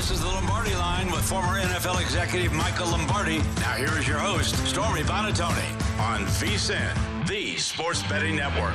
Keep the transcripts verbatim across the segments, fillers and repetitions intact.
This is the Lombardi Line with former N F L executive Michael Lombardi. Now here is your host, Stormy Buonantony, on VSiN, the Sports Betting Network.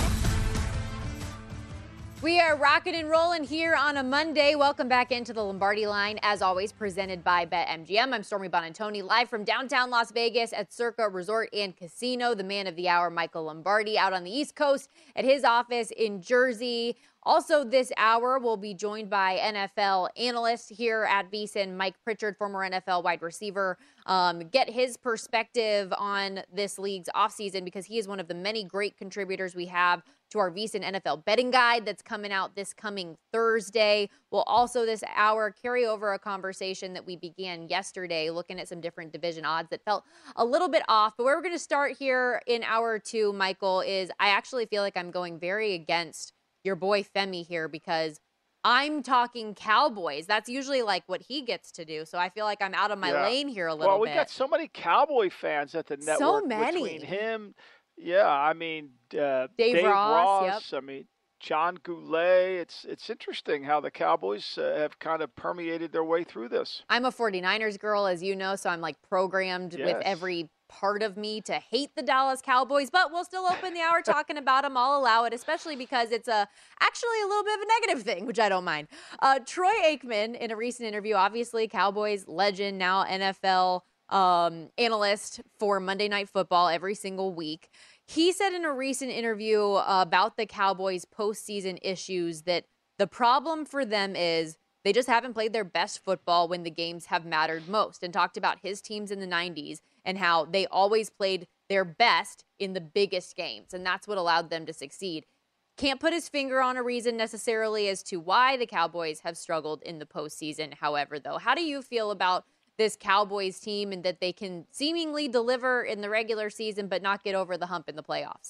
We are rocking and rolling here on a Monday. Welcome back into the Lombardi Line, as always, presented by BetMGM. I'm Stormy Buonantony, live from downtown Las Vegas at Circa Resort and Casino. The man of the hour, Michael Lombardi, out on the East Coast at his office in Jersey. Also this hour, we'll be joined by N F L analyst here at VSiN, Mike Pritchard, former N F L wide receiver. Um, get his perspective on this league's offseason because he is one of the many great contributors we have to our VSiN N F L betting guide that's coming out this coming Thursday. We'll also this hour carry over a conversation that we began yesterday, looking at some different division odds that felt a little bit off. But where we're going to start here in hour two, Michael, is I actually feel like I'm going very against your boy Femi here because I'm talking Cowboys. That's usually like what he gets to do. So I feel like I'm out of my yeah. lane here a little well, we bit. Well, we got so many Cowboy fans at the network. So many. Between him, yeah, I mean, uh, Dave, Dave Ross, Ross yep. I mean, John Goulet. It's it's interesting how the Cowboys uh, have kind of permeated their way through this. I'm a 49ers girl, as you know, so I'm like programmed yes. with every part of me to hate the Dallas Cowboys, but we'll still open the hour talking about them. I'll allow it, especially because it's a actually a little bit of a negative thing, which I don't mind. Uh, Troy Aikman, in a recent interview, obviously Cowboys legend, now N F L um, analyst for Monday Night Football every single week. He said in a recent interview uh, about the Cowboys' postseason issues that the problem for them is they just haven't played their best football when the games have mattered most, and talked about his teams in the nineties and how they always played their best in the biggest games, and that's what allowed them to succeed. Can't put his finger on a reason necessarily as to why the Cowboys have struggled in the postseason, however, though. How do you feel about this Cowboys team and that they can seemingly deliver in the regular season but not get over the hump in the playoffs?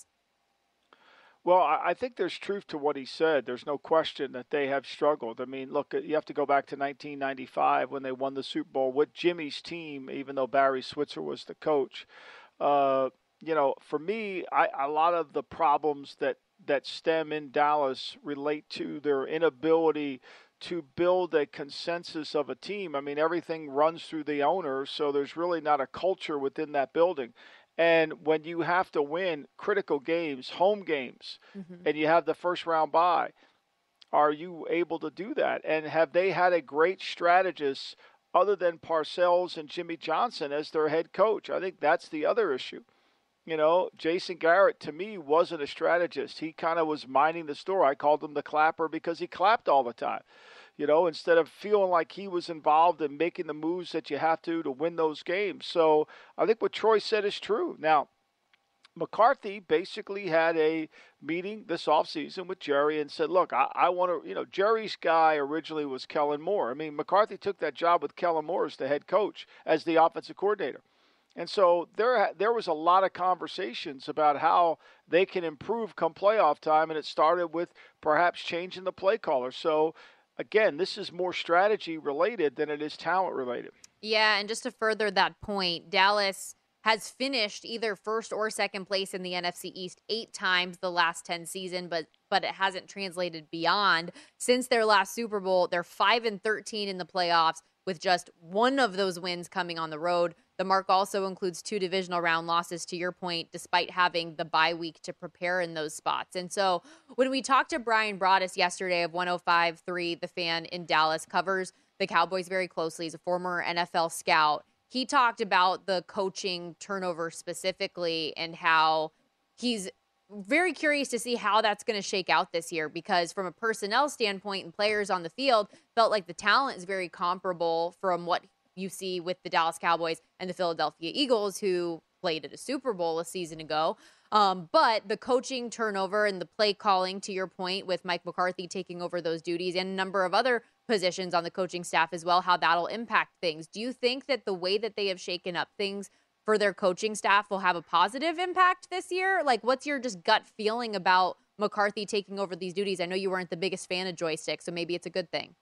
Well, I think there's truth to what he said. There's no question that they have struggled. I mean, look, you have to go back to nineteen ninety-five when they won the Super Bowl with Jimmy's team, even though Barry Switzer was the coach. Uh, you know, for me, I, a lot of the problems that, that stem in Dallas relate to their inability to build a consensus of a team. I mean, everything runs through the owner, so there's really not a culture within that building. And when you have to win critical games, home games, mm-hmm. and you have the first round bye, are you able to do that? And have they had a great strategist other than Parcells and Jimmy Johnson as their head coach? I think that's the other issue. You know, Jason Garrett, to me, wasn't a strategist. He kind of was minding the store. I called him the clapper because he clapped all the time. You know, instead of feeling like he was involved in making the moves that you have to to win those games. So I think what Troy said is true. Now, McCarthy basically had a meeting this offseason with Jerry and said, look, I, I want to, you know, Jerry's guy originally was Kellen Moore. I mean, McCarthy took that job with Kellen Moore as the head coach, as the offensive coordinator. And so there there was a lot of conversations about how they can improve come playoff time, and it started with perhaps changing the play caller. So, again, this is more strategy related than it is talent related. Yeah, and just to further that point, Dallas has finished either first or second place in the N F C East eight times the last ten season, but but it hasn't translated beyond. Since their last Super Bowl, they're five and thirteen in the playoffs, with just one of those wins coming on the road. The mark also includes two divisional round losses, to your point, despite having the bye week to prepare in those spots. And so when we talked to Brian Broaddus yesterday of one oh five point three, The Fan in Dallas, covers the Cowboys very closely. He's a former N F L scout. He talked about the coaching turnover specifically and how he's very curious to see how that's going to shake out this year, because from a personnel standpoint and players on the field, felt like the talent is very comparable from what you see with the Dallas Cowboys and the Philadelphia Eagles, who played at a Super Bowl a season ago. Um, but the coaching turnover and the play calling, to your point, with Mike McCarthy taking over those duties and a number of other positions on the coaching staff as well, how that'll impact things. Do you think that the way that they have shaken up things for their coaching staff will have a positive impact this year? Like, what's your just gut feeling about McCarthy taking over these duties? I know you weren't the biggest fan of joystick, so maybe it's a good thing.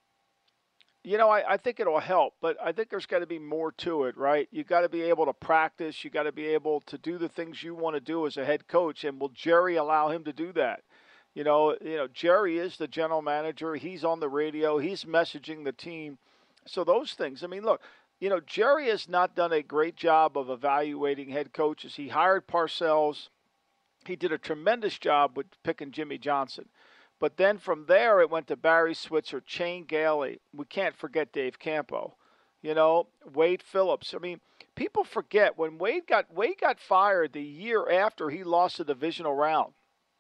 You know, I, I think it'll help, but I think there's got to be more to it, right? You got to be able to practice. You got to be able to do the things you want to do as a head coach. And will Jerry allow him to do that? You know, you know, Jerry is the general manager. He's on the radio. He's messaging the team. So those things, I mean, look, you know, Jerry has not done a great job of evaluating head coaches. He hired Parcells. He did a tremendous job with picking Jimmy Johnson. But then from there, it went to Barry Switzer, Shane Gailey. We can't forget Dave Campo. You know, Wade Phillips. I mean, people forget when Wade got Wade got fired the year after he lost the divisional round.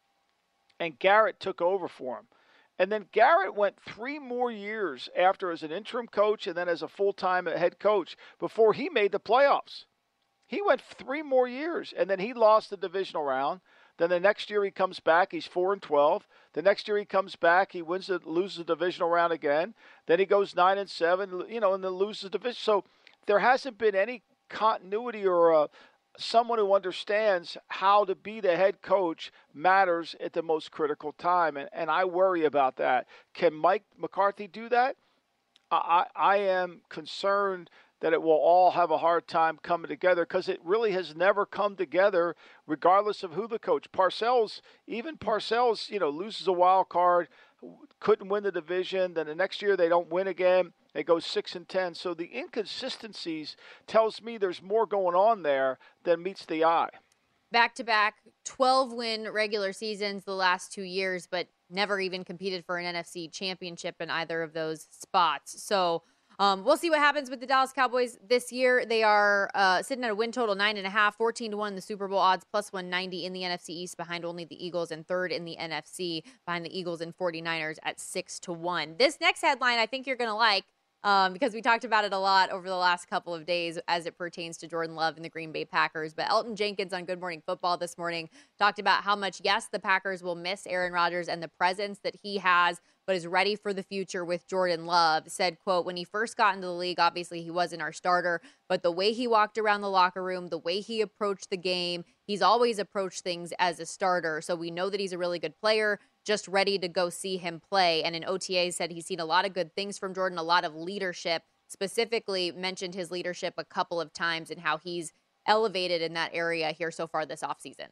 And Garrett took over for him. And then Garrett went three more years after as an interim coach and then as a full-time head coach before he made the playoffs. He went three more years, and then he lost the divisional round. Then the next year he comes back, he's four and twelve. The next year he comes back, he wins the loses the divisional round again. Then he goes nine and seven, you know, and then loses the division. So there hasn't been any continuity or uh, someone who understands how to be the head coach matters at the most critical time, and, and I worry about that. Can Mike McCarthy do that? I, I am concerned that it will all have a hard time coming together because it really has never come together regardless of who the coach. Parcells, even Parcells, you know, loses a wild card, couldn't win the division. Then the next year they don't win again. They go six and ten. So the inconsistencies tells me there's more going on there than meets the eye. Back-to-back twelve-win regular seasons the last two years, but never even competed for an N F C championship in either of those spots. So um, we'll see what happens with the Dallas Cowboys this year. They are uh, sitting at a win total nine and a half, fourteen to one in the Super Bowl odds, plus one ninety in the N F C East behind only the Eagles, and third in the N F C behind the Eagles and 49ers at six to one. This next headline I think you're going to like. Um, because we talked about it a lot over the last couple of days as it pertains to Jordan Love and the Green Bay Packers. But Elton Jenkins on Good Morning Football this morning talked about how much, yes, the Packers will miss Aaron Rodgers and the presence that he has, but is ready for the future with Jordan Love. Said, quote, when he first got into the league, obviously he wasn't our starter, but the way he walked around the locker room, the way he approached the game, he's always approached things as a starter. So we know that he's a really good player, just ready to go see him play. And in O T A said he's seen a lot of good things from Jordan, a lot of leadership, specifically mentioned his leadership a couple of times and how he's elevated in that area here so far this offseason.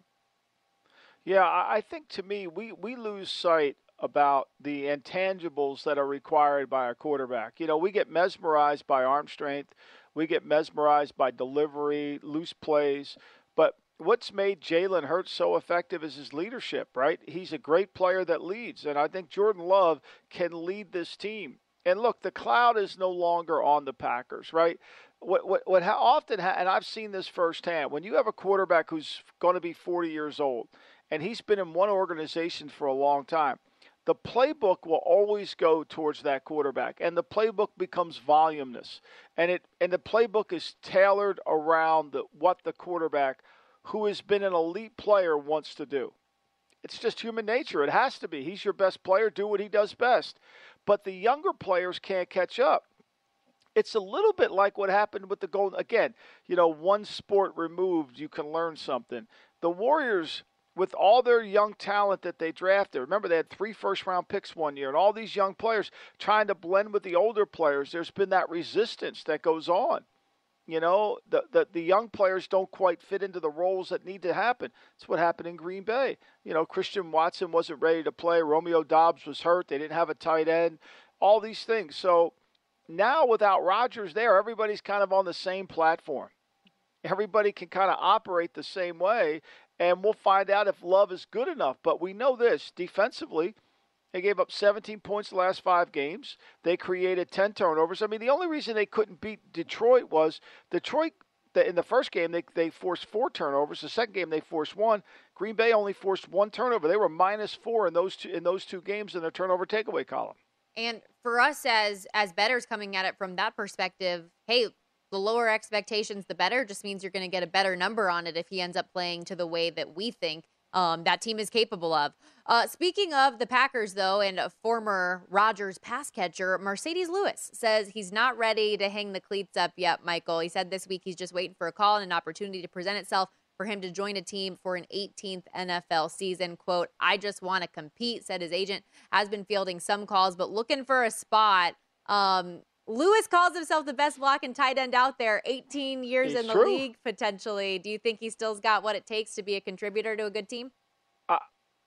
Yeah, I think to me, we, we lose sight about the intangibles that are required by a quarterback. You know, we get mesmerized by arm strength. We get mesmerized by delivery, loose plays. But what's made Jalen Hurts so effective is his leadership, right? He's a great player that leads, and I think Jordan Love can lead this team. And look, the cloud is no longer on the Packers, right? What what what ha- often ha- and I've seen this firsthand. When you have a quarterback who's going to be forty years old, and he's been in one organization for a long time, the playbook will always go towards that quarterback, and the playbook becomes voluminous, and it and the playbook is tailored around the, what the quarterback who has been an elite player wants to do. It's just human nature. It has to be. He's your best player. Do what he does best. But the younger players can't catch up. It's a little bit like what happened with the Golden. Again, you know, one sport removed, you can learn something. The Warriors, with all their young talent that they drafted, remember they had three first-round picks one year, and all these young players trying to blend with the older players, there's been that resistance that goes on. You know, the, the the young players don't quite fit into the roles that need to happen. That's what happened in Green Bay. You know, Christian Watson wasn't ready to play. Romeo Doubs was hurt. They didn't have a tight end. All these things. So now without Rodgers there, everybody's kind of on the same platform. Everybody can kind of operate the same way, and we'll find out if Love is good enough. But we know this, defensively, they gave up seventeen points the last five games. They created ten turnovers. I mean, the only reason they couldn't beat Detroit was Detroit, in the first game, they, they forced four turnovers. The second game, they forced one. Green Bay only forced one turnover. They were minus four in those two, in those two games in their turnover takeaway column. And for us as as bettors coming at it from that perspective, hey, the lower expectations, the better, just means you're going to get a better number on it if he ends up playing to the way that we think Um, that team is capable of. Uh, speaking of the Packers, though, and a former Rodgers pass catcher, Mercedes Lewis says he's not ready to hang the cleats up yet, Michael. He said this week he's just waiting for a call and an opportunity to present itself for him to join a team for an eighteenth N F L season. Quote, I just want to compete, said his agent. Has been fielding some calls, but looking for a spot. Um, Lewis calls himself the best blocking tight end out there, eighteen years It's in the true. league, potentially. Do you think he still's got what it takes to be a contributor to a good team? I,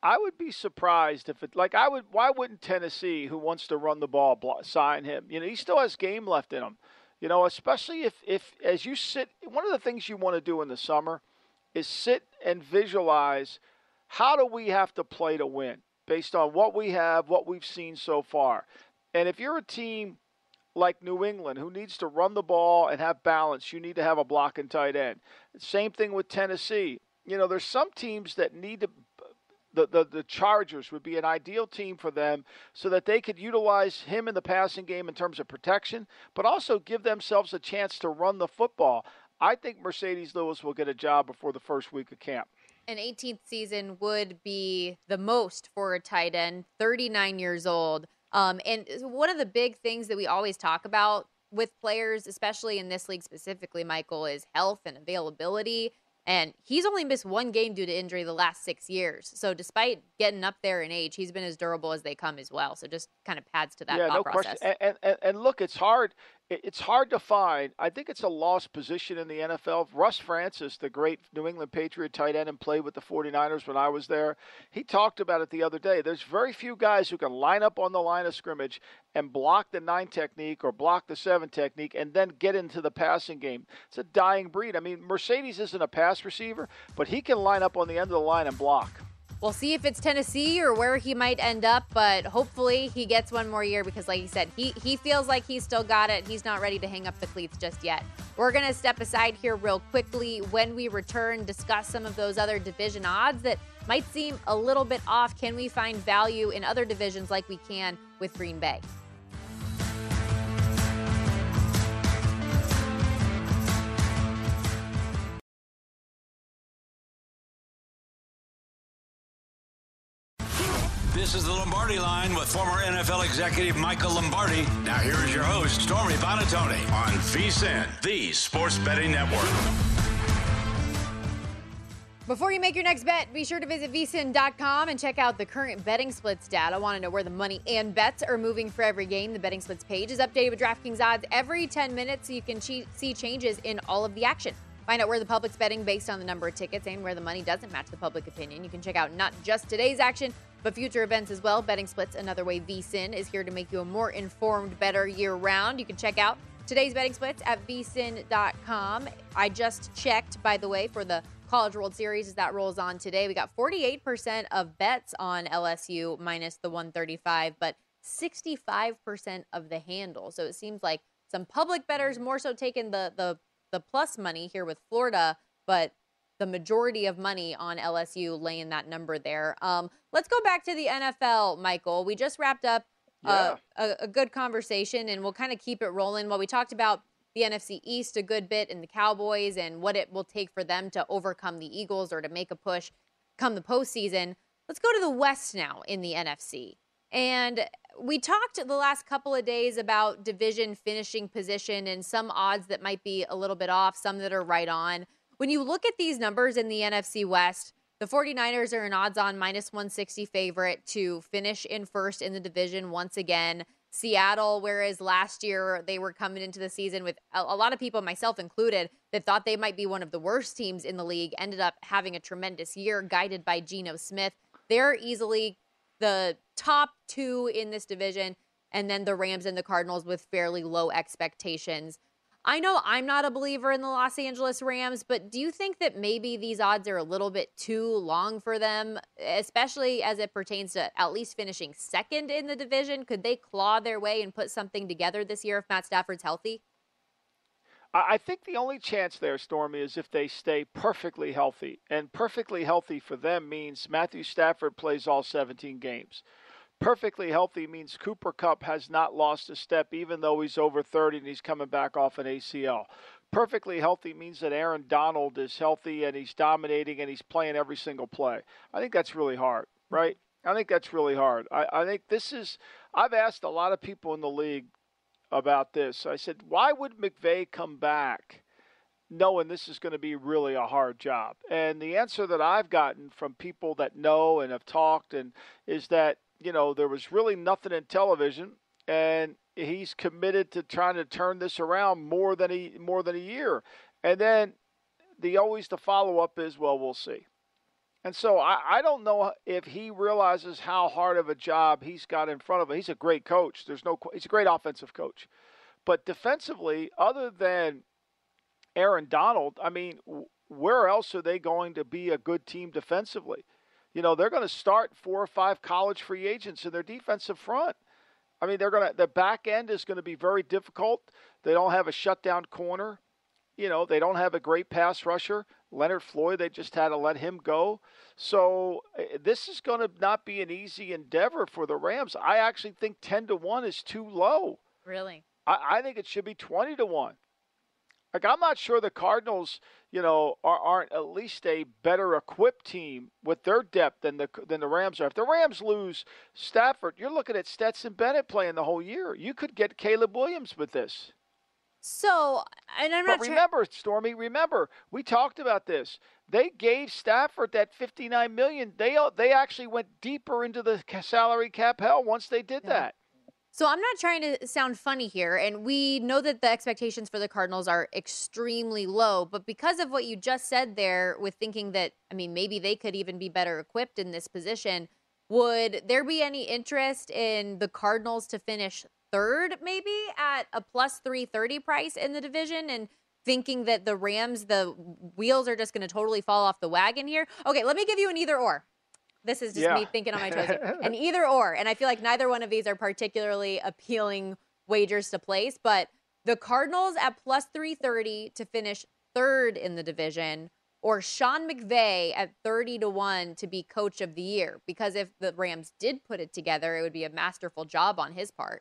I would be surprised if it like I would. Why wouldn't Tennessee, who wants to run the ball, blo- sign him? You know, he still has game left in him. You know, especially if if as you sit. One of the things you want to do in the summer is sit and visualize how do we have to play to win based on what we have, what we've seen so far. And if you're a team like New England, who needs to run the ball and have balance, you need to have a blocking tight end. Same thing with Tennessee. You know, there's some teams that need to. The, the the Chargers would be an ideal team for them so that they could utilize him in the passing game in terms of protection, but also give themselves a chance to run the football. I think Mercedes Lewis will get a job before the first week of camp. An eighteenth season would be the most for a tight end, thirty-nine years old. Um, and one of the big things that we always talk about with players, especially in this league specifically, Michael, is health and availability. And he's only missed one game due to injury the last six years. So despite getting up there in age, he's been as durable as they come as well. So just kind of adds to that yeah, thought no process. question. And, and, and look, it's hard. It's hard to find. I think it's a lost position in the N F L. Russ Francis, the great New England Patriot tight end and played with the forty-niners when I was there, he talked about it the other day. There's very few guys who can line up on the line of scrimmage and block the nine technique or block the seven technique and then get into the passing game. It's a dying breed. I mean, Mercedes isn't a pass receiver, but he can line up on the end of the line and block. We'll see if it's Tennessee or where he might end up, but hopefully he gets one more year because, like you said, he, he feels like he's still got it. He's not ready to hang up the cleats just yet. We're going to step aside here real quickly. When we return, discuss some of those other division odds that might seem a little bit off. Can we find value in other divisions like we can with Green Bay? This is the Lombardi Line with former N F L executive Michael Lombardi. Now here is your host, Stormy Buonantony, on VSiN, the Sports Betting Network. Before you make your next bet, be sure to visit V S I N dot com and check out the current betting splits data. Want to know where the money and bets are moving for every game? The betting splits page is updated with DraftKings odds every ten minutes so you can che- see changes in all of the action. Find out where the public's betting based on the number of tickets and where the money doesn't match the public opinion. You can check out not just today's action, but future events as well. Betting Splits, another way V S I N is here to make you a more informed, better year-round. You can check out today's betting splits at V S I N dot com. I just checked, by the way, for the College World Series as that rolls on today. We got forty-eight percent of bets on L S U minus the one thirty-five, but sixty-five percent of the handle. So it seems like some public bettors more so taking the the the plus money here with Florida, but the majority of money on L S U laying that number there. Um, let's go back to the N F L, Michael. We just wrapped up uh, yeah. a, a good conversation, and we'll kind of keep it rolling. While we talked about the N F C East a good bit and the Cowboys and what it will take for them to overcome the Eagles or to make a push come the postseason, let's go to the West now in the N F C. And we talked the last couple of days about division finishing position and some odds that might be a little bit off, some that are right on. When you look at these numbers in the N F C West, the forty-niners are an odds-on minus one sixty favorite to finish in first in the division once again. Seattle, whereas last year they were coming into the season with a, a lot of people, myself included, that thought they might be one of the worst teams in the league, ended up having a tremendous year guided by Geno Smith. They're easily the top two in this division, and then the Rams and the Cardinals with fairly low expectations. I know I'm not a believer in the Los Angeles Rams, but do you think that maybe these odds are a little bit too long for them, especially as it pertains to at least finishing second in the division? Could they claw their way and put something together this year if Matt Stafford's healthy? I think the only chance there, Stormy, is if they stay perfectly healthy. And perfectly healthy for them means Matthew Stafford plays all seventeen games. Perfectly healthy means Cooper Kupp has not lost a step, even though he's over thirty and he's coming back off an A C L. Perfectly healthy means that Aaron Donald is healthy and he's dominating and he's playing every single play. I think that's really hard, right? I think that's really hard. I, I think this is – I've asked a lot of people in the league about this. I said, why would McVay come back knowing this is going to be really a hard job? And the answer that I've gotten from people that know and have talked and is that, you know, there was really nothing in television, and he's committed to trying to turn this around more than a, more than a year. And then the always the follow-up is, well, we'll see. And so I, I don't know if he realizes how hard of a job he's got in front of him. He's a great coach. There's no he's a great offensive coach. But defensively, other than Aaron Donald, I mean, where else are they going to be a good team defensively? You know, they're going to start four or five college free agents in their defensive front. I mean, they're going to the back end is going to be very difficult. They don't have a shutdown corner. You know, they don't have a great pass rusher. Leonard Floyd, they just had to let him go. So this is going to not be an easy endeavor for the Rams. I actually think ten to one is too low. Really? I, I think it should be twenty to one. Like, I'm not sure the Cardinals, you know, are, aren't at least a better equipped team with their depth than the than the Rams are. If the Rams lose Stafford, you're looking at Stetson Bennett playing the whole year. You could get Caleb Williams with this. So, and I'm not but sure. remember, Stormy, remember, we talked about this. They gave Stafford that fifty-nine million dollars. They they actually went deeper into the salary cap hell once they did yeah. that. So I'm not trying to sound funny here, and we know that the expectations for the Cardinals are extremely low, but because of what you just said there with thinking that, I mean, maybe they could even be better equipped in this position, would there be any interest in the Cardinals to finish third maybe at a plus three thirty price in the division and thinking that the Rams, the wheels are just going to totally fall off the wagon here? Okay, let me give you an either or. This is just yeah. me thinking on my toes here. An either or, and I feel like neither one of these are particularly appealing wagers to place, but the Cardinals at plus three thirty to finish third in the division, or Sean McVay at thirty to one to be coach of the year. Because if the Rams did put it together, it would be a masterful job on his part.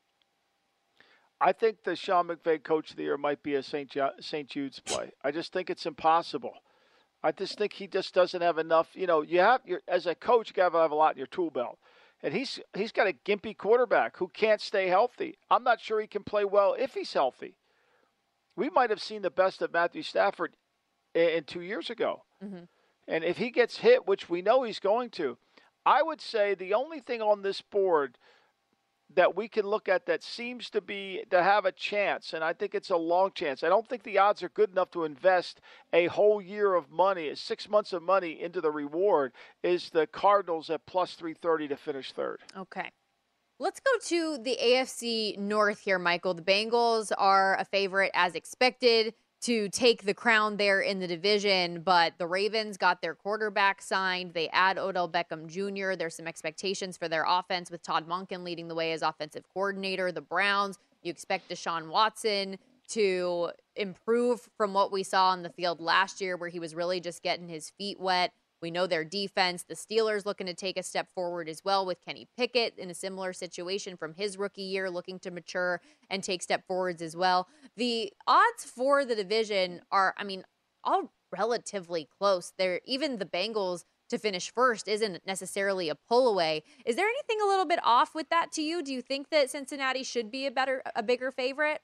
I think the Sean McVay coach of the year might be a Saint Saint Jude's play. I just think it's impossible. I just think he just doesn't have enough. You know, you have your, as a coach, you got to have a lot in your tool belt, and he's he's got a gimpy quarterback who can't stay healthy. I'm not sure he can play well if he's healthy. We might have seen the best of Matthew Stafford in, in two years ago, mm-hmm. and if he gets hit, which we know he's going to, I would say the only thing on this board that we can look at that seems to be to have a chance, and I think it's a long chance. I don't think the odds are good enough to invest a whole year of money, six months of money into the reward, is the Cardinals at plus three thirty to finish third. Okay. Let's go to the A F C North here, Michael. The Bengals are a favorite as expected to take the crown there in the division, but the Ravens got their quarterback signed. They add Odell Beckham Junior There's some expectations for their offense with Todd Monken leading the way as offensive coordinator. The Browns, you expect Deshaun Watson to improve from what we saw on the field last year where he was really just getting his feet wet. We know their defense. The Steelers looking to take a step forward as well with Kenny Pickett in a similar situation from his rookie year, looking to mature and take step forwards as well. The odds for the division are, I mean, all relatively close. They're even the Bengals to finish first isn't necessarily a pull away. Is there anything a little bit off with that to you? Do you think that Cincinnati should be a better, a bigger favorite?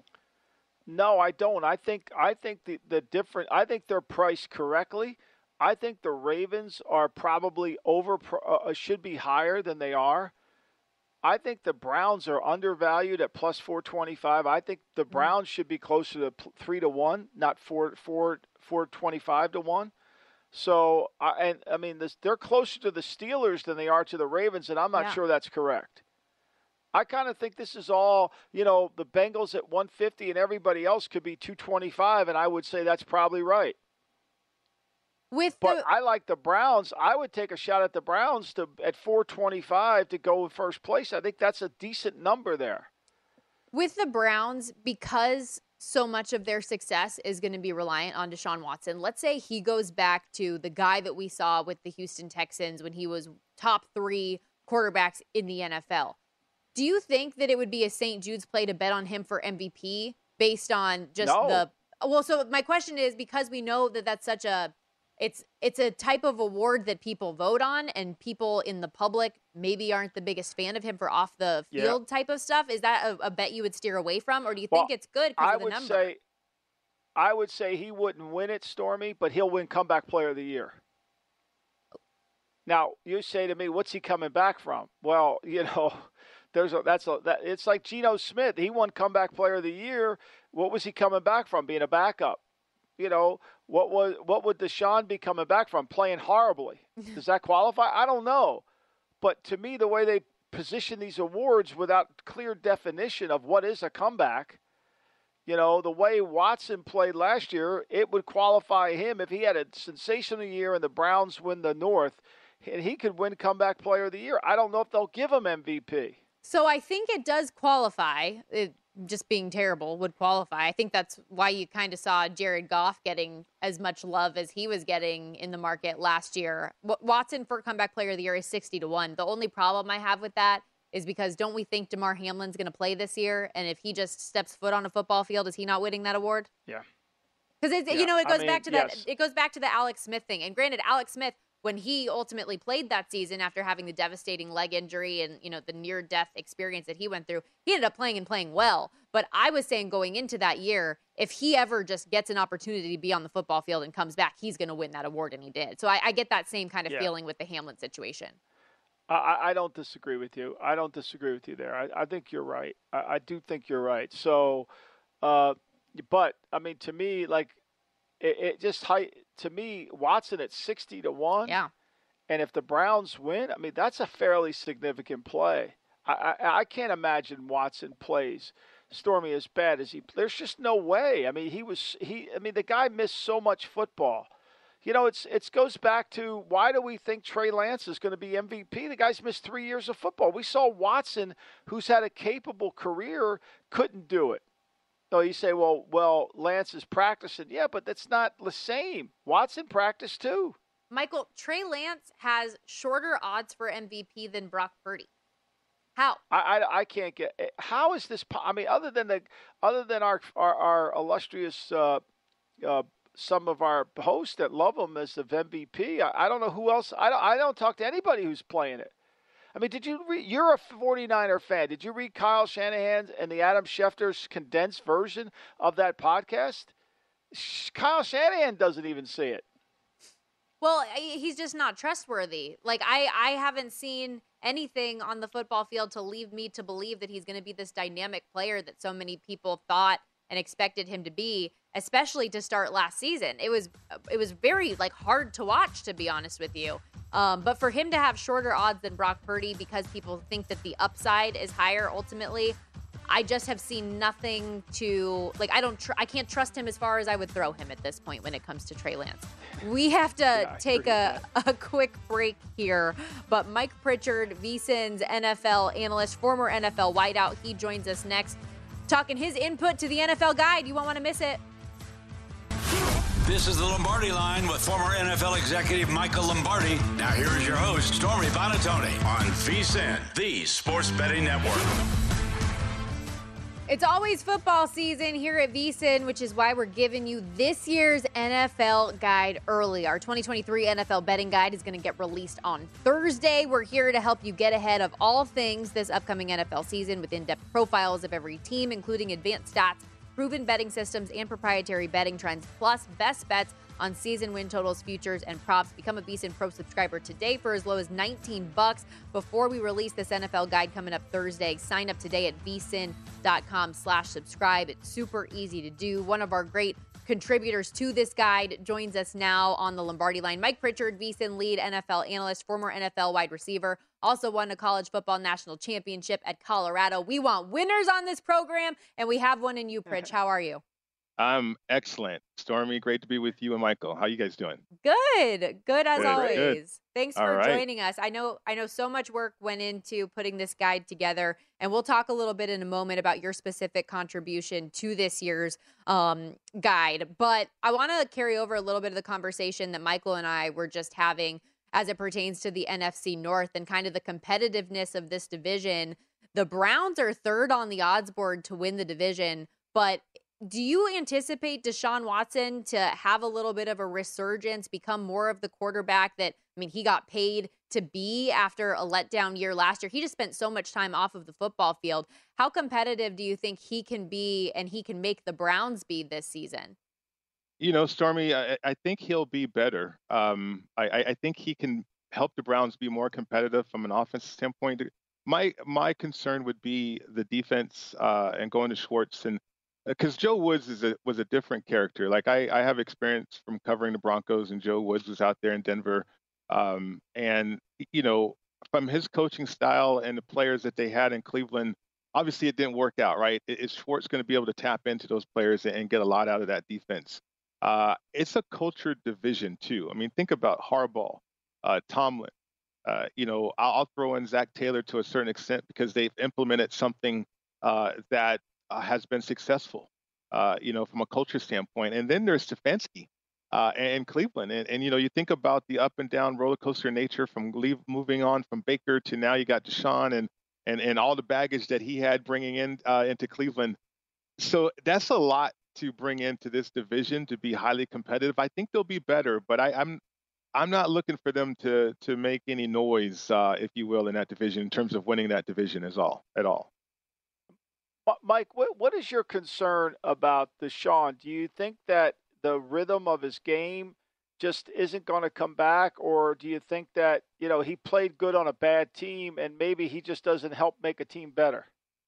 No, I don't. I think I think the, the different. I think they're priced correctly. I think the Ravens are probably over, uh, should be higher than they are. I think the Browns are undervalued at plus four twenty-five. I think the Browns should be closer to three to one, not four, four, four twenty-five to one. So, I, and I mean, this, they're closer to the Steelers than they are to the Ravens, and I'm not yeah. sure that's correct. I kind of think this is all, you know, the Bengals at one fifty and everybody else could be two twenty-five, and I would say that's probably right. With but the, I like the Browns. I would take a shot at the Browns to at four twenty-five to go in first place. I think that's a decent number there. With the Browns, because so much of their success is going to be reliant on Deshaun Watson, let's say he goes back to the guy that we saw with the Houston Texans when he was top three quarterbacks in the N F L. Do you think that it would be a Saint Jude's play to bet on him for M V P based on just no. the – well, so my question is, because we know that that's such a – It's it's a type of award that people vote on, and people in the public maybe aren't the biggest fan of him for off the field yeah. type of stuff. Is that a, a bet you would steer away from, or do you well, think it's good because I of the would number? Say, I would say he wouldn't win it, Stormy, but he'll win Comeback Player of the Year. Now, you say to me, what's he coming back from? Well, you know, there's a, that's a, that, it's like Geno Smith. He won Comeback Player of the Year. What was he coming back from? Being a backup. you know, what was what would Deshaun be coming back from? Playing horribly. Does that qualify? I don't know. But to me, the way they position these awards without clear definition of what is a comeback, you know, the way Watson played last year, it would qualify him if he had a sensational year and the Browns win the North, and he could win comeback player of the year. I don't know if they'll give him M V P. So I think it does qualify. It, just being terrible would qualify. I think that's why you kind of saw Jared Goff getting as much love as he was getting in the market last year. Watson for comeback player of the year is sixty to one. The only problem I have with that is because don't we think DeMar Hamlin's going to play this year? And if he just steps foot on a football field, is he not winning that award? Yeah. Because it's yeah. you know it goes I mean, back to yes. that. It goes back to the Alex Smith thing. And granted, Alex Smith, when he ultimately played that season after having the devastating leg injury and, you know, the near-death experience that he went through, he ended up playing and playing well. But I was saying going into that year, if he ever just gets an opportunity to be on the football field and comes back, he's going to win that award, and he did. So I, I get that same kind of yeah. feeling with the Hamlin situation. I, I don't disagree with you. I don't disagree with you there. I, I think you're right. I, I do think you're right. So, uh, but, I mean, to me, like, it, it just – to me, Watson at sixty to one. Yeah. And if the Browns win, I mean, that's a fairly significant play. I, I, I can't imagine Watson plays Stormy as bad as he. There's just no way. I mean, he was he. I mean, the guy missed so much football. You know, it's it goes back to why do we think Trey Lance is going to be M V P? The guy's missed three years of football. We saw Watson, who's had a capable career, couldn't do it. So you say, well, well, Lance is practicing. Yeah, but that's not the same. Watson practiced too. Michael, Trey Lance has shorter odds for M V P than Brock Purdy. How? I, I, I can't get. How is this? I mean, other than the, other than our our, our illustrious, uh, uh, some of our hosts that love him as the M V P. I, I don't know who else. I don't. I don't talk to anybody who's playing it. I mean, did you read? You're a forty-niner fan. Did you read Kyle Shanahan and the Adam Schefter's condensed version of that podcast? Kyle Shanahan doesn't even see it. Well, he's just not trustworthy. Like, I, I haven't seen anything on the football field to lead me to believe that he's going to be this dynamic player that so many people thought and expected him to be, especially to start last season. It was it was very, like, hard to watch, to be honest with you. Um, but for him to have shorter odds than Brock Purdy because people think that the upside is higher ultimately, I just have seen nothing to, like, I don't, tr- I can't trust him as far as I would throw him at this point when it comes to Trey Lance. We have to yeah, take a, a quick break here, but Mike Pritchard, VSiN's N F L analyst, former N F L wideout, he joins us next, talking his input to the N F L guide. You won't want to miss it. This is the Lombardi Line with former N F L executive Michael Lombardi. Now here is your host, Stormy Buonantony, on VSiN, the Sports Betting Network. It's always football season here at VSiN, which is why we're giving you this year's N F L guide early. Our twenty twenty-three N F L betting guide is going to get released on Thursday. We're here to help you get ahead of all things this upcoming N F L season with in-depth profiles of every team, including advanced stats, proven betting systems, and proprietary betting trends, plus best bets on season win totals, futures, and props. Become a VSiN Pro subscriber today for as low as nineteen bucks before we release this N F L guide coming up Thursday. Sign up today at vsin.com slash subscribe. It's super easy to do. One of our great contributors to this guide joins us now on the Lombardi Line. Mike Pritchard, VSiN lead N F L analyst, former N F L wide receiver, also won a college football national championship at Colorado. We want winners on this program, and we have one in you, Pritch. How are you? I'm excellent. Stormy, great to be with you and Michael. How you guys doing? Good. Good as Good, always. good. Thanks All for right. joining us. I know I know so much work went into putting this guide together, and we'll talk a little bit in a moment about your specific contribution to this year's um, guide. But I want to carry over a little bit of the conversation that Michael and I were just having as it pertains to the N F C North and kind of the competitiveness of this division. The Browns are third on the odds board to win the division, but do you anticipate Deshaun Watson to have a little bit of a resurgence, become more of the quarterback that, I mean, he got paid to be after a letdown year last year? He just spent so much time off of the football field. How competitive do you think he can be and he can make the Browns be this season? You know, Stormy, I, I think he'll be better. Um, I, I think he can help the Browns be more competitive from an offensive standpoint. My my concern would be the defense uh, and going to Schwartz and because Joe Woods is a, was a different character. Like I, I have experience from covering the Broncos, and Joe Woods was out there in Denver. Um, and you know, from his coaching style and the players that they had in Cleveland, obviously it didn't work out, right? Is Schwartz going to be able to tap into those players and get a lot out of that defense? Uh, it's a culture division too. I mean, think about Harbaugh, uh, Tomlin. Uh, you know, I'll, I'll throw in Zach Taylor to a certain extent because they've implemented something uh, that uh, has been successful, uh, you know, from a culture standpoint. And then there's Stefanski uh, and Cleveland. And, and, you know, you think about the up and down roller coaster nature from leave, moving on from Baker to now you got Deshaun and, and, and all the baggage that he had bringing in uh, into Cleveland. So that's a lot to bring into this division to be highly competitive. I think they'll be better, but I, I'm I'm not looking for them to to make any noise, uh, if you will, in that division in terms of winning that division is all at all. Mike, what what is your concern about Deshaun? Do you think that the rhythm of his game just isn't going to come back, or do you think that, you know, he played good on a bad team and maybe he just doesn't help make a team better?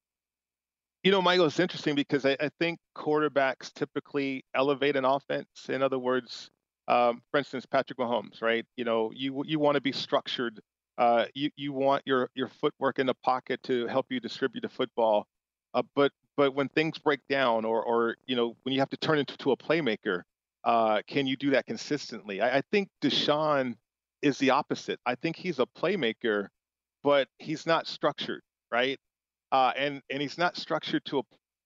You know, Michael, it's interesting because I, I think quarterbacks typically elevate an offense. In other words, um, for instance, Patrick Mahomes, right? You know, you you want to be structured. Uh, you you want your your footwork in the pocket to help you distribute the football. Uh, but but when things break down, or or you know, when you have to turn into to a playmaker, uh, can you do that consistently? I, I think Deshaun is the opposite. I think he's a playmaker, but he's not structured, right? Uh, and and he's not structured to a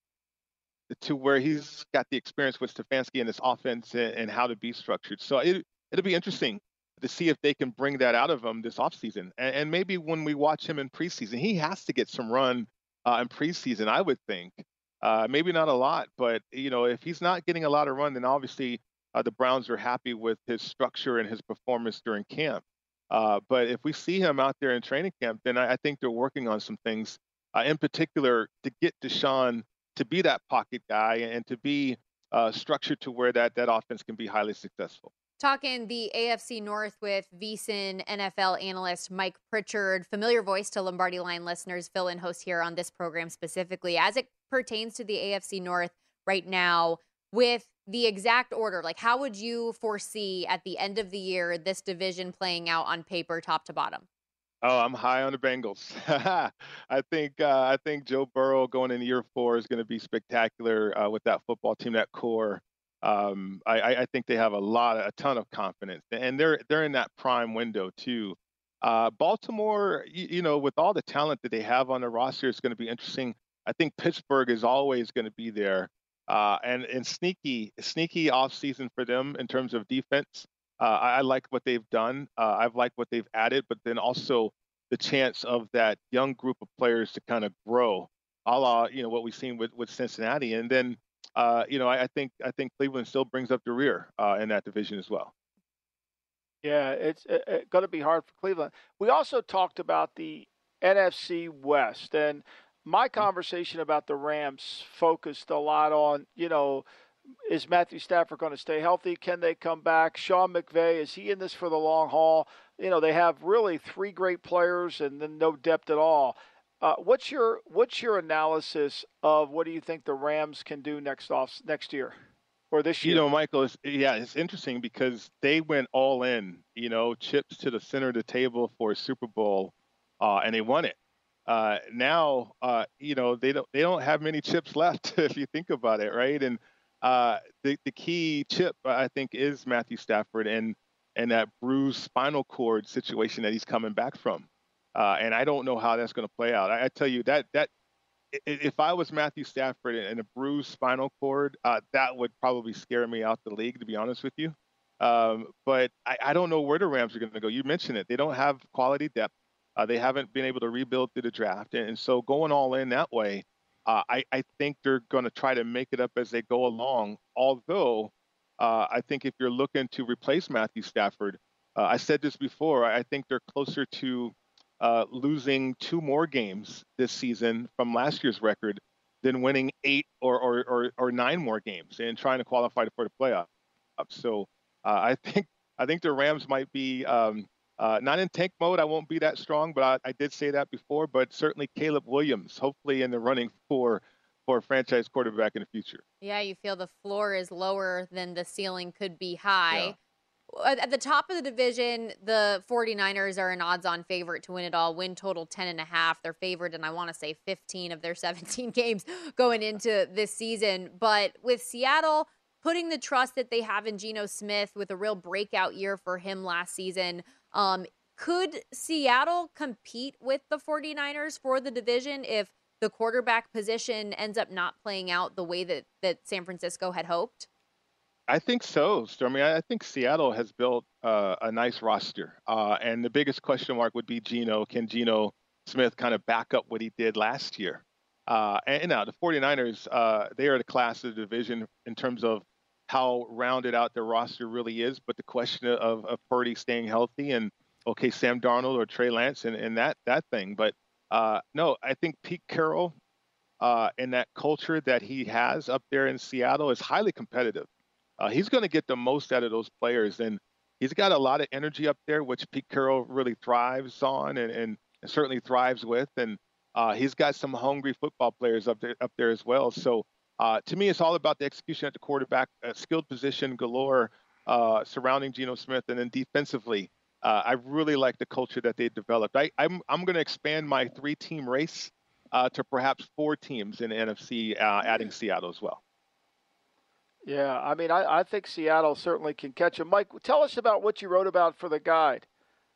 to where he's got the experience with Stefanski and this offense and, and how to be structured. So it it'll be interesting to see if they can bring that out of him this offseason. And, and maybe when we watch him in preseason, he has to get some run uh, in preseason, I would think. Uh, maybe not a lot, but you know, if he's not getting a lot of run, then obviously uh, the Browns are happy with his structure and his performance during camp. Uh, but if we see him out there in training camp, then I, I think they're working on some things, uh, in particular to get Deshaun to be that pocket guy and to be uh, structured to where that that offense can be highly successful. Talking the A F C North with VSiN N F L analyst Mike Pritchard, familiar voice to Lombardi Line listeners, fill-in host here on this program specifically. As it pertains to the A F C North right now, with the exact order, like how would you foresee at the end of the year this division playing out on paper, top to bottom? Oh, I'm high on the Bengals. I think uh, I think Joe Burrow going into year four is going to be spectacular uh, with that football team, that core. Um, I, I think they have a lot, of, a ton of confidence, and they're they're in that prime window too. Uh, Baltimore, you, you know, with all the talent that they have on their roster, it's going to be interesting. I think Pittsburgh is always going to be there, uh, and and sneaky sneaky off season for them in terms of defense. Uh, I, I like what they've done. Uh, I've liked what they've added, but then also the chance of that young group of players to kind of grow, a la, you know, what we've seen with, with Cincinnati. And then, uh, you know, I, I think I think Cleveland still brings up the rear uh, in that division as well. Yeah, it's it, it going to be hard for Cleveland. We also talked about the N F C West, and my conversation about the Rams focused a lot on, you know, is Matthew Stafford going to stay healthy? Can they come back? Sean McVay, is he in this for the long haul? You know, they have really three great players and then no depth at all. Uh, what's your what's your analysis of what do you think the Rams can do next off next year or this year? You know, Michael, it's, yeah, it's interesting because they went all in. You know, chips to the center of the table for a Super Bowl, uh, and they won it. Uh, now, uh, you know, they don't they don't have many chips left if you think about it, right? And Uh, the, the key chip, I think, is Matthew Stafford and and that bruised spinal cord situation that he's coming back from. Uh, and I don't know how that's going to play out. I, I tell you that that if I was Matthew Stafford and a bruised spinal cord, uh, that would probably scare me out the league, to be honest with you. Um, but I, I don't know where the Rams are going to go. You mentioned it. They don't have quality depth. Uh, they haven't been able to rebuild through the draft. And, and so going all in that way, Uh, I, I think they're going to try to make it up as they go along. Although uh, I think if you're looking to replace Matthew Stafford, uh, I said this before, I think they're closer to uh, losing two more games this season from last year's record than winning eight or, or, or, or nine more games and trying to qualify for the playoffs. So uh, I think I think the Rams might be um, Uh, not in tank mode. I won't be that strong, but I, I did say that before. But certainly Caleb Williams, hopefully in the running for for a franchise quarterback in the future. Yeah, you feel the floor is lower than the ceiling could be high. Yeah. At the top of the division, the 49ers are an odds-on favorite to win it all. Win total ten and a half. They're favored, and I want to say fifteen of their seventeen games going into this season. But with Seattle putting the trust that they have in Geno Smith with a real breakout year for him last season, um, could Seattle compete with the 49ers for the division if the quarterback position ends up not playing out the way that, that San Francisco had hoped? I think so, Stormy. I think Seattle has built uh, a nice roster. Uh, and the biggest question mark would be Geno. Can Geno Smith kind of back up what he did last year? Uh, and, and now the 49ers, uh, they are the class of the division in terms of how rounded out their roster really is. But the question of, of Purdy staying healthy and, okay, Sam Darnold or Trey Lance and, and that, that thing. But uh, no, I think Pete Carroll uh, and that culture that he has up there in Seattle is highly competitive. Uh, he's going to get the most out of those players, and he's got a lot of energy up there, which Pete Carroll really thrives on and, and certainly thrives with. And uh, he's got some hungry football players up there up there as well. So uh, to me, it's all about the execution at the quarterback, uh, skilled position galore uh, surrounding Geno Smith, and then defensively, uh, I really like the culture that they developed. I, I'm I'm going to expand my three-team race uh, to perhaps four teams in the N F C, uh, adding Seattle as well. Yeah, I mean, I, I think Seattle certainly can catch him. Mike, tell us about what you wrote about for the guide.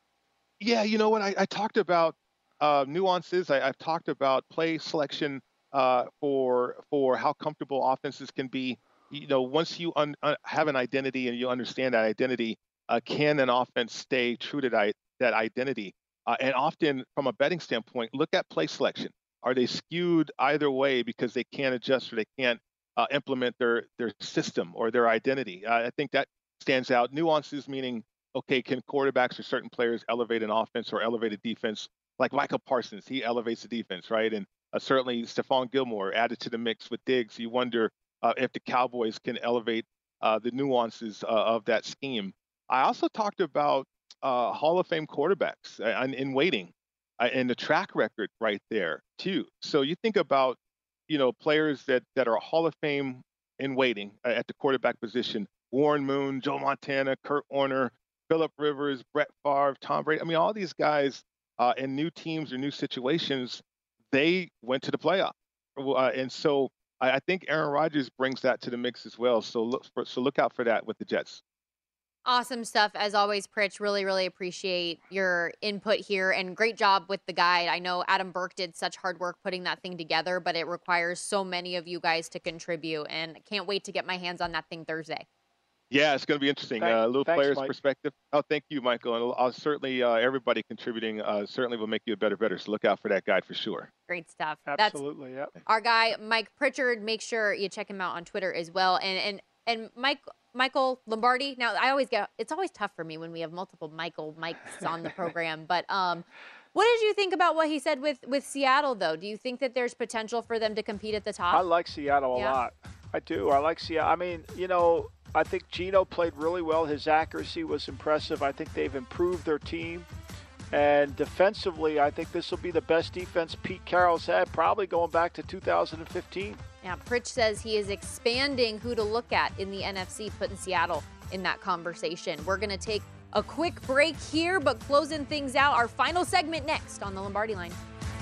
Yeah, you know what? I, I talked about uh, nuances. I, I've talked about play selection uh, for for how comfortable offenses can be. You know, once you un, uh, have an identity and you understand that identity, uh, can an offense stay true to that, that identity? Uh, and often, from a betting standpoint, look at play selection. Are they skewed either way because they can't adjust or they can't Uh, implement their their system or their identity? Uh, I think that stands out. Nuances meaning, okay, can quarterbacks or certain players elevate an offense or elevate a defense? Like Michael Parsons, he elevates the defense, right? And uh, certainly Stephon Gilmore added to the mix with Diggs. You wonder uh, if the Cowboys can elevate uh, the nuances uh, of that scheme. I also talked about uh, Hall of Fame quarterbacks uh, in, in waiting uh, and the track record right there too. So you think about, you know, players that, that are Hall of Fame in waiting at the quarterback position: Warren Moon, Joe Montana, Kurt Warner, Phillip Rivers, Brett Favre, Tom Brady. I mean, all these guys uh, in new teams or new situations, they went to the playoff. Uh, and so I, I think Aaron Rodgers brings that to the mix as well. So look for, so look out for that with the Jets. Awesome stuff, as always, Pritch. Really, really appreciate your input here, and great job with the guide. I know Adam Burke did such hard work putting that thing together, but it requires so many of you guys to contribute, and I can't wait to get my hands on that thing Thursday. Yeah, it's going to be interesting. Thank, uh, little thanks, player's Mike. perspective. Oh, thank you, Michael. And I'll certainly uh, everybody contributing uh, certainly will make you a better better. So look out for that guide for sure. Great stuff. Absolutely, yeah. That's our guy, Mike Pritchard. Make sure you check him out on Twitter as well. And and and Mike Michael Lombardi. Now, I always get it's always tough for me when we have multiple Michael Mikes on the program. But um, what did you think about what he said with with Seattle, though? Do you think that there's potential for them to compete at the top? I like Seattle a Yeah. lot. I do. I like Seattle. I mean, you know, I think Geno played really well. His accuracy was impressive. I think they've improved their team. And defensively, I think this will be the best defense Pete Carroll's had, probably going back to two thousand fifteen. Yeah, Pritch says he is expanding who to look at in the N F C, putting Seattle in that conversation. We're going to take a quick break here, but closing things out, our final segment next on the Lombardi Line.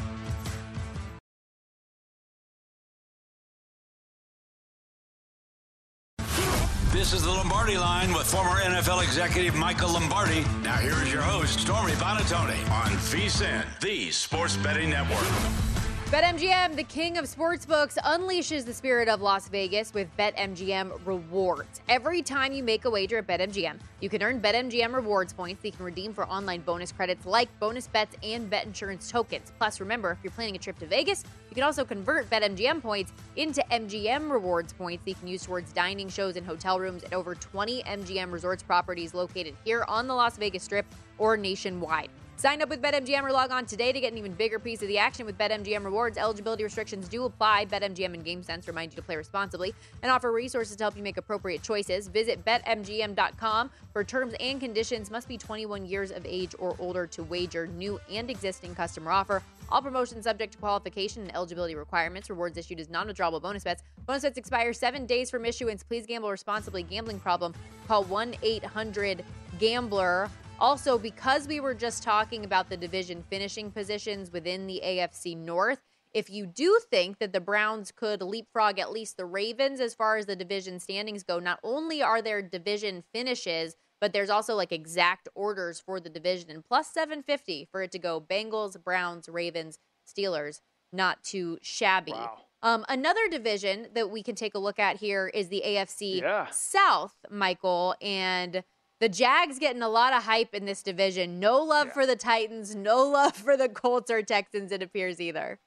This is the Lombardi Line with former N F L executive Michael Lombardi. Now here is your host, Stormy Bonatoni, on VSiN, the Sports Betting Network. BetMGM, the king of sportsbooks, unleashes the spirit of Las Vegas with BetMGM Rewards. Every time you make a wager at BetMGM, you can earn BetMGM Rewards points that you can redeem for online bonus credits like bonus bets and bet insurance tokens. Plus, remember, if you're planning a trip to Vegas, you can also convert BetMGM points into M G M Rewards points that you can use towards dining, shows, and hotel rooms at over twenty M G M Resorts properties located here on the Las Vegas Strip or nationwide. Sign up with BetMGM or log on today to get an even bigger piece of the action with BetMGM Rewards. Eligibility restrictions do apply. BetMGM and GameSense remind you to play responsibly and offer resources to help you make appropriate choices. Visit Bet M G M dot com for terms and conditions. Must be twenty-one years of age or older to wager. New and existing customer offer. All promotions subject to qualification and eligibility requirements. Rewards issued as non-withdrawable bonus bets. Bonus bets expire seven days from issuance. Please gamble responsibly. Gambling problem? Call one eight hundred gambler. Also, because we were just talking about the division finishing positions within the A F C North, if you do think that the Browns could leapfrog at least the Ravens as far as the division standings go, not only are there division finishes, but there's also like exact orders for the division, and plus seven fifty for it to go Bengals, Browns, Ravens, Steelers. Not too shabby. Wow. Um, another division that we can take a look at here is the A F C yeah. South, Michael, and the Jags getting a lot of hype in this division. No love yeah. for the Titans, no love for the Colts or Texans, it appears, either.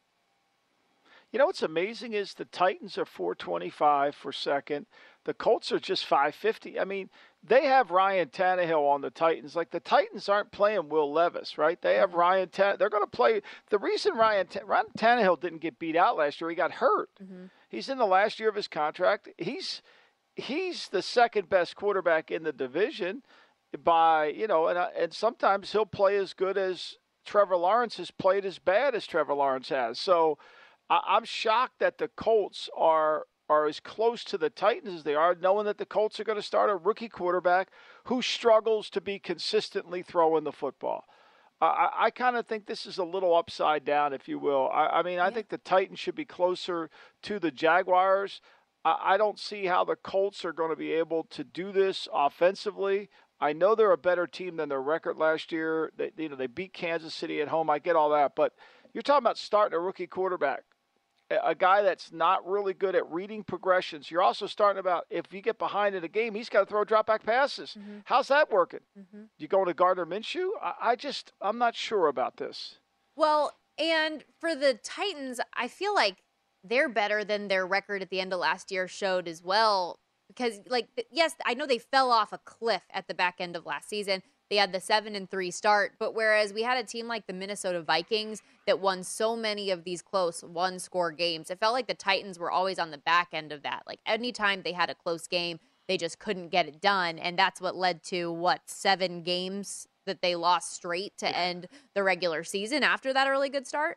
You know what's amazing is the Titans are four twenty-five for second. The Colts are just five fifty. I mean, they have Ryan Tannehill on the Titans. Like, the Titans aren't playing Will Levis, right? They have mm-hmm. Ryan Tannehill. They're going to play. The reason Ryan, T- Ryan Tannehill didn't get beat out last year, he got hurt. Mm-hmm. He's in the last year of his contract. He's he's the second best quarterback in the division by, you know, and, and sometimes he'll play as good as Trevor Lawrence has played, as bad as Trevor Lawrence has. So I, I'm shocked that the Colts are are as close to the Titans as they are, knowing that the Colts are going to start a rookie quarterback who struggles to be consistently throwing the football. I, I kind of think this is a little upside down, if you will. I, I mean, I yeah. think the Titans should be closer to the Jaguars. I, I don't see how the Colts are going to be able to do this offensively. I know they're a better team than their record last year. They, you know, they beat Kansas City at home. I get all that. But you're talking about starting a rookie quarterback, a guy that's not really good at reading progressions. You're also starting about, if you get behind in a game, he's got to throw drop back passes. Mm-hmm. How's that working? Mm-hmm. You going to Gardner Minshew? I, I just, I'm not sure about this. Well, and for the Titans, I feel like they're better than their record at the end of last year showed as well. Because, like, yes, I know they fell off a cliff at the back end of last season. They had the seven and three start, but whereas we had a team like the Minnesota Vikings that won so many of these close one-score games, it felt like the Titans were always on the back end of that. Like, anytime they had a close game, they just couldn't get it done, and that's what led to, what, seven games that they lost straight to end the regular season after that early good start?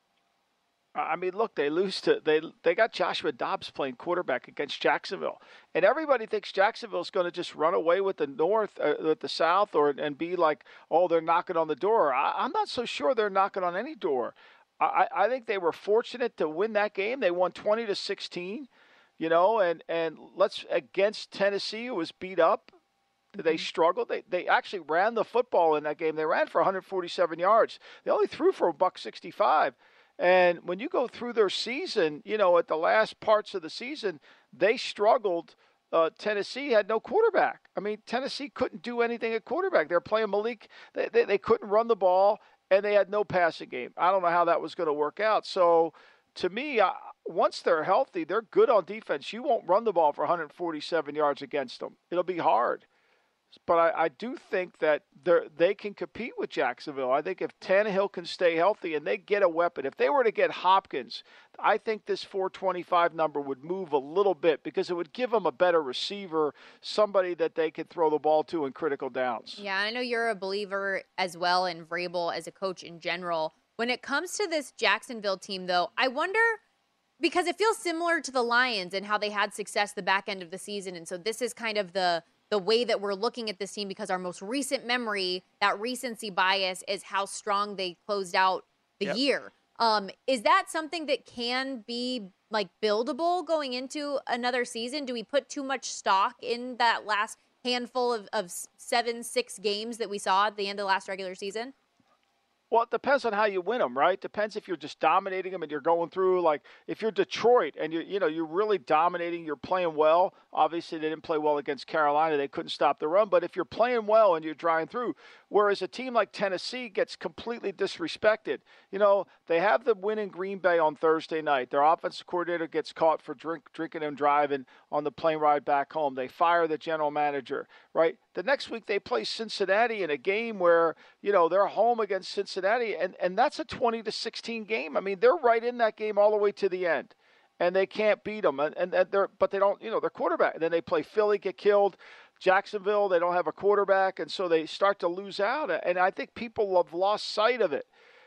I mean, look, they lose to they they got Joshua Dobbs playing quarterback against Jacksonville, and everybody thinks Jacksonville's going to just run away with the North, uh, with the South, or and be like, oh, they're knocking on the door. I, I'm not so sure they're knocking on any door. I, I think they were fortunate to win that game. They won twenty to sixteen, you know, and and let's against Tennessee, who was beat up. They struggled. They they actually ran the football in that game. They ran for one hundred forty-seven yards. They only threw for a buck sixty-five. And when you go through their season, you know, at the last parts of the season, they struggled. Uh, Tennessee had no quarterback. I mean, Tennessee couldn't do anything at quarterback. They were playing Malik. They, they, they couldn't run the ball, and they had no passing game. I don't know how that was going to work out. So, to me, uh, once they're healthy, they're good on defense. You won't run the ball for one hundred forty-seven yards against them. It'll be hard. But I, I do think that they can compete with Jacksonville. I think if Tannehill can stay healthy and they get a weapon, if they were to get Hopkins, I think this four twenty-five number would move a little bit because it would give them a better receiver, somebody that they could throw the ball to in critical downs. Yeah, I know you're a believer as well in Vrabel as a coach in general. When it comes to this Jacksonville team, though, I wonder, because it feels similar to the Lions and how they had success the back end of the season, and so this is kind of the the way that we're looking at this team because our most recent memory, that recency bias, is how strong they closed out the yep. year. Um, is that something that can be like buildable going into another season? Do we put too much stock in that last handful of, of seven, six games that we saw at the end of the last regular season? Well, it depends on how you win them, right? Depends if you're just dominating them and you're going through, like, if you're Detroit and you're, you know, you're really dominating, you're playing well. Obviously, they didn't play well against Carolina. They couldn't stop the run. But if you're playing well and you're drying through, whereas a team like Tennessee gets completely disrespected. You know, they have the win in Green Bay on Thursday night. Their offensive coordinator gets caught for drink, drinking and driving on the plane ride back home. They fire the general manager, right? The next week they play Cincinnati in a game where, you know, they're home against Cincinnati, and, and that's a twenty to sixteen game. I mean, they're right in that game all the way to the end, and they can't beat them. And, and they're, but they don't, you know, they're quarterback. And then they play Philly, get killed. Jacksonville, they don't have a quarterback, and so they start to lose out. And I think people have lost sight of it.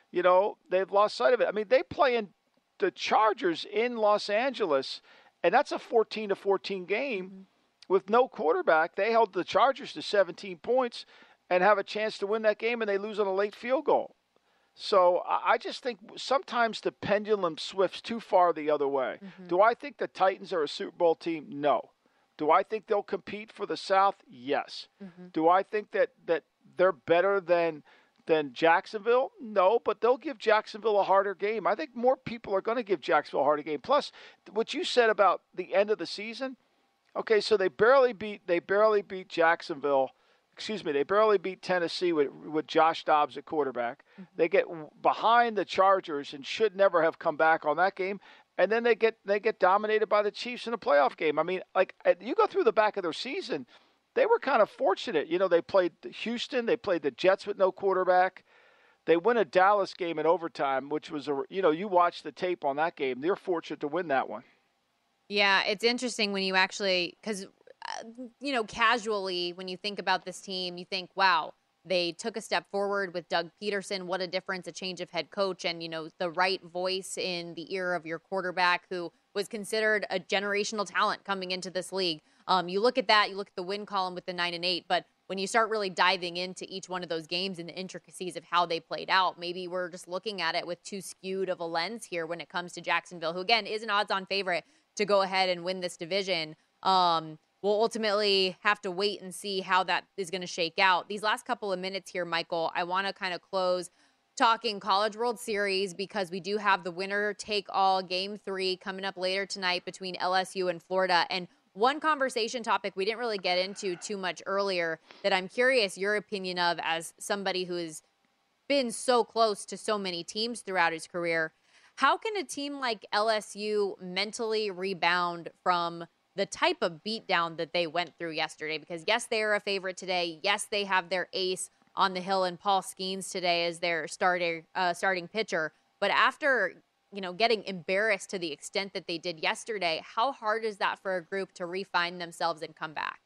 you know, they've lost sight of it. I mean, they play in the Chargers in Los Angeles, and that's a fourteen to fourteen game mm-hmm. with no quarterback. They held the Chargers to seventeen points and have a chance to win that game, and they lose on a late field goal. So I just think sometimes the pendulum swifts too far the other way. Mm-hmm. Do I think the Titans are a Super Bowl team? No. Do I think they'll compete for the South? Yes. Mm-hmm. Do I think that, that they're better than than Jacksonville? No, but they'll give Jacksonville a harder game. I think more people are going to give Jacksonville a harder game. Plus, what you said about the end of the season, okay, so they barely beat they barely beat Jacksonville. Excuse me, they barely beat Tennessee with, with Josh Dobbs at quarterback. Mm-hmm. They get behind the Chargers and should never have come back on that game. And then they get they get dominated by the Chiefs in a playoff game. I mean, like, you go through the back of their season, they were kind of fortunate. You know, they played Houston, they played the Jets with no quarterback. They win a Dallas game in overtime, which was, a you know, you watch the tape on that game. They're fortunate to win that one. Yeah, it's interesting when you actually, because – you know, casually, when you think about this team, you think, wow, they took a step forward with Doug Peterson. What a difference, a change of head coach and, you know, the right voice in the ear of your quarterback who was considered a generational talent coming into this league. Um, you look at that, you look at the win column with the nine and eight, but when you start really diving into each one of those games and the intricacies of how they played out, maybe we're just looking at it with too skewed of a lens here when it comes to Jacksonville, who, again, is an odds-on favorite to go ahead and win this division. Um, We'll ultimately have to wait and see how that is going to shake out. These last couple of minutes here, Michael, I want to kind of close talking College World Series because we do have the winner-take-all Game three coming up later tonight between L S U and Florida. And one conversation topic we didn't really get into too much earlier that I'm curious your opinion of as somebody who has been so close to so many teams throughout his career. How can a team like L S U mentally rebound from the type of beatdown that they went through yesterday? Because, yes, they are a favorite today. Yes, they have their ace on the hill and Paul Skeens today as their starting uh, starting pitcher. But after, you know, getting embarrassed to the extent that they did yesterday, how hard is that for a group to refine themselves and come back?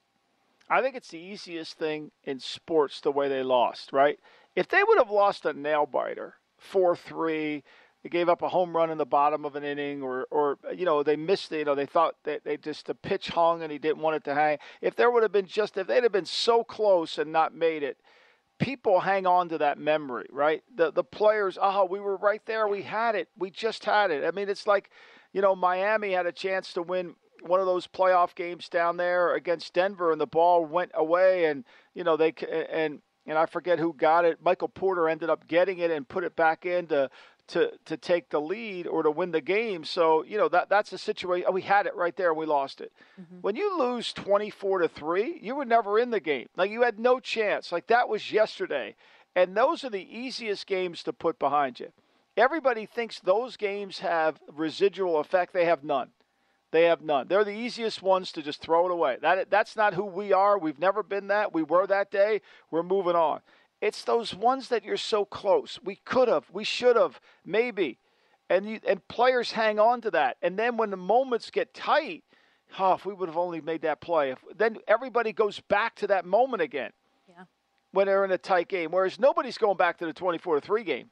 I think it's the easiest thing in sports the way they lost, right? If they would have lost a nail-biter, four three, they gave up a home run in the bottom of an inning, or, or you know, they missed it. You know, they thought that they just the pitch hung and he didn't want it to hang. If there would have been just, if they'd have been so close and not made it, people hang on to that memory, right? The the players, oh, we were right there, we had it, we just had it. I mean, it's like, you know, Miami had a chance to win one of those playoff games down there against Denver, and the ball went away, and you know they and and I forget who got it. Michael Porter ended up getting it and put it back in to. to to take the lead or to win the game. So, you know, that that's a situation. Oh, we had it right there and we lost it. Mm-hmm. When you lose twenty-four to three, you were never in the game. Like, you had no chance. Like, that was yesterday. And those are the easiest games to put behind you. Everybody thinks those games have residual effect. They have none. They have none. They're the easiest ones to just throw it away. That That's not who we are. We've never been that. We were that day. We're moving on. It's those ones that you're so close. We could have, we should have, maybe. And you, and players hang on to that. And then when the moments get tight, oh, if we would have only made that play. If, then everybody goes back to that moment again. Yeah. When they're in a tight game. Whereas nobody's going back to the twenty-four to three game.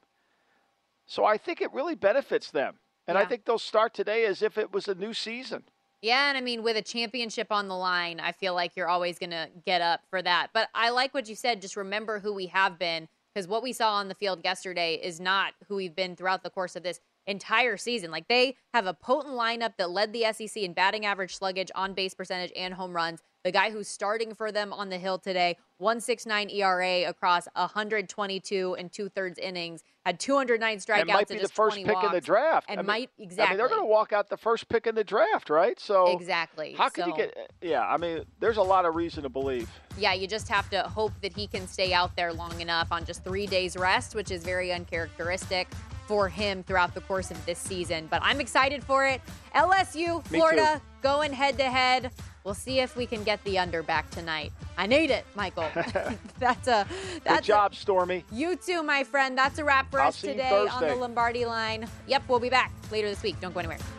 So I think it really benefits them. And yeah. I think they'll start today as if it was a new season. Yeah, and I mean, with a championship on the line, I feel like you're always going to get up for that. But I like what you said. Just remember who we have been, because what we saw on the field yesterday is not who we've been throughout the course of this entire season. Like, they have a potent lineup that led the S E C in batting average, sluggage, on-base percentage, and home runs. The guy who's starting for them on the hill today, one point six nine E R A across one hundred twenty-two and two-thirds innings, had two hundred nine strikeouts and might be the first pick in the draft. And I mean, might exactly. I mean, they're going to walk out the first pick in the draft, right? So exactly. How can so, you get? Yeah, I mean, there's a lot of reason to believe. Yeah, you just have to hope that he can stay out there long enough on just three days rest, which is very uncharacteristic for him throughout the course of this season. But I'm excited for it. L S U, Florida, going head to head. We'll see if we can get the under back tonight. I need it, Michael. that's a that's good job, a, Stormy. You too, my friend. That's a wrap for I'll us see today you on the Lombardi Line. Yep, we'll be back later this week. Don't go anywhere.